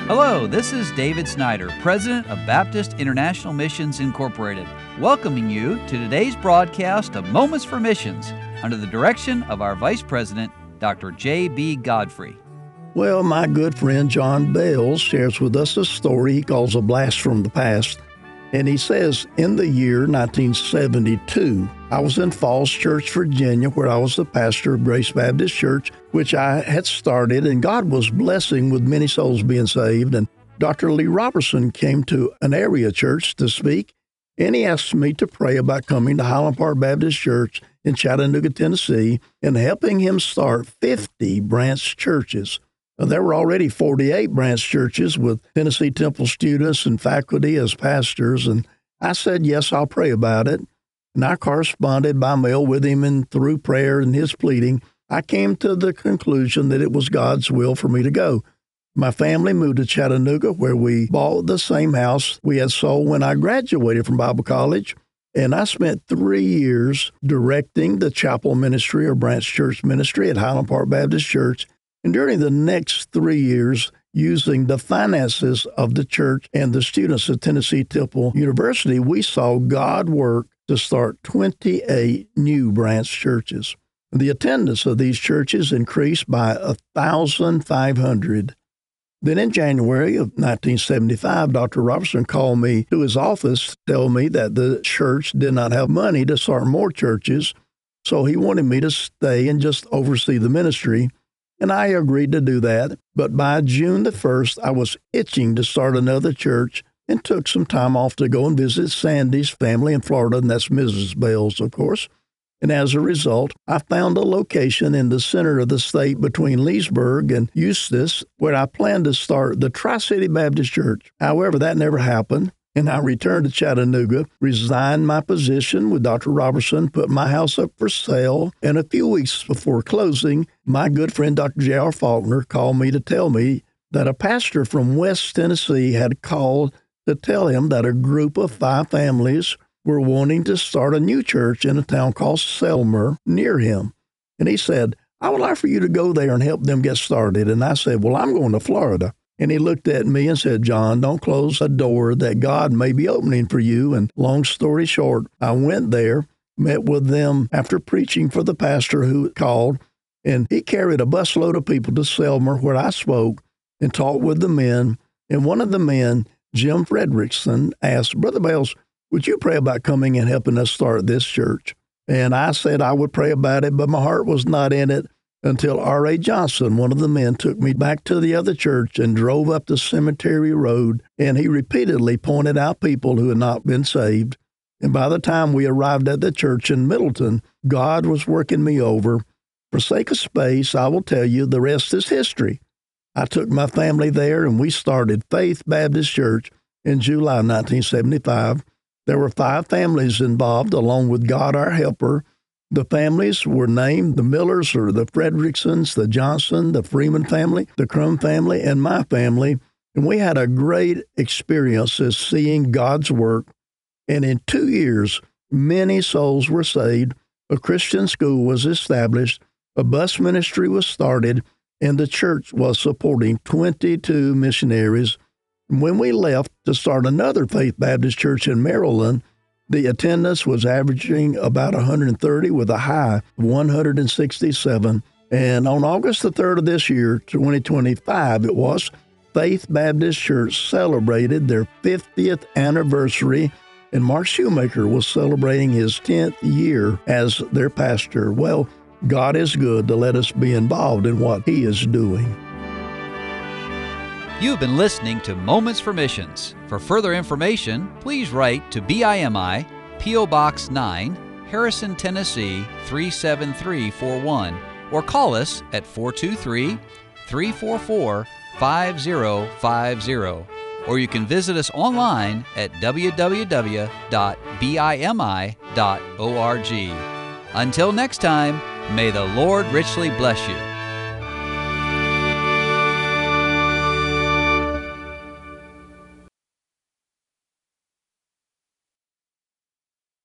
Hello, this is David Snyder, President of Baptist International Missions Incorporated, welcoming you to today's broadcast of Moments for Missions under the direction of our Vice President, Dr. J.B. Godfrey. Well, my good friend John Bales shares with us a story he calls a blast from the past. And he says, in the year 1972, I was in Falls Church, Virginia, where I was the pastor of Grace Baptist Church, which I had started, and God was blessing with many souls being saved. And Dr. Lee Robertson came to an area church to speak, and he asked me to pray about coming to Highland Park Baptist Church in Chattanooga, Tennessee, and helping him start 50 branch churches. There were already 48 branch churches with Tennessee Temple students and faculty as pastors, and I said, yes, I'll pray about it. And I corresponded by mail with him, and through prayer and his pleading, I came to the conclusion that it was God's will for me to go. My family moved to Chattanooga, where we bought the same house we had sold when I graduated from Bible college, and I spent 3 years directing the chapel ministry or branch church ministry at Highland Park Baptist Church. And during the next 3 years, using the finances of the church and the students at Tennessee Temple University, we saw God work to start 28 new branch churches. The attendance of these churches increased by 1,500. Then in January of 1975, Dr. Robertson called me to his office to tell me that the church did not have money to start more churches, so he wanted me to stay and just oversee the ministry. And I agreed to do that. But by June the 1st, I was itching to start another church and took some time off to go and visit Sandy's family in Florida, and that's Mrs. Bales, of course. And as a result, I found a location in the center of the state between Leesburg and Eustis where I planned to start the Tri-City Baptist Church. However, that never happened. And I returned to Chattanooga, resigned my position with Dr. Robertson, put my house up for sale, and a few weeks before closing, my good friend Dr. J.R. Faulkner called me to tell me that a pastor from West Tennessee had called to tell him that a group of 5 families were wanting to start a new church in a town called Selmer near him. And he said, I would like for you to go there and help them get started. And I said, well, I'm going to Florida. And he looked at me and said, John, don't close a door that God may be opening for you. And long story short, I went there, met with them after preaching for the pastor who called, and he carried a busload of people to Selmer where I spoke and talked with the men. And one of the men, Jim Fredrickson, asked, Brother Bales, would you pray about coming and helping us start this church? And I said I would pray about it, but my heart was not in it. Until R.A. Johnson, one of the men, took me back to the other church and drove up the Cemetery Road, and he repeatedly pointed out people who had not been saved. And by the time we arrived at the church in Middleton, God was working me over. For sake of space, I will tell you the rest is history. I took my family there, and we started Faith Baptist Church in July 1975. There were 5 families involved, along with God our Helper. The families were named the Millers or the Fredricksons, the Johnson, the Freeman family, the Crum family, and my family. And we had a great experience as seeing God's work. And in 2 years, many souls were saved. A Christian school was established. A bus ministry was started, and the church was supporting 22 missionaries. And when we left to start another Faith Baptist Church in Maryland, the attendance was averaging about 130 with a high of 167. And on August the 3rd of this year, 2025, it was, Faith Baptist Church celebrated their 50th anniversary, and Mark Shoemaker was celebrating his 10th year as their pastor. Well, God is good to let us be involved in what He is doing. You've been listening to Moments for Missions. For further information, please write to BIMI, P.O. Box 9, Harrison, Tennessee 37341, or call us at 423-344-5050. Or you can visit us online at www.bimi.org. Until next time, may the Lord richly bless you.